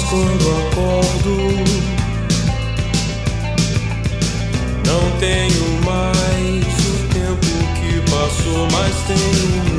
quando acordo, não tenho mais o tempo que passou, mas tenho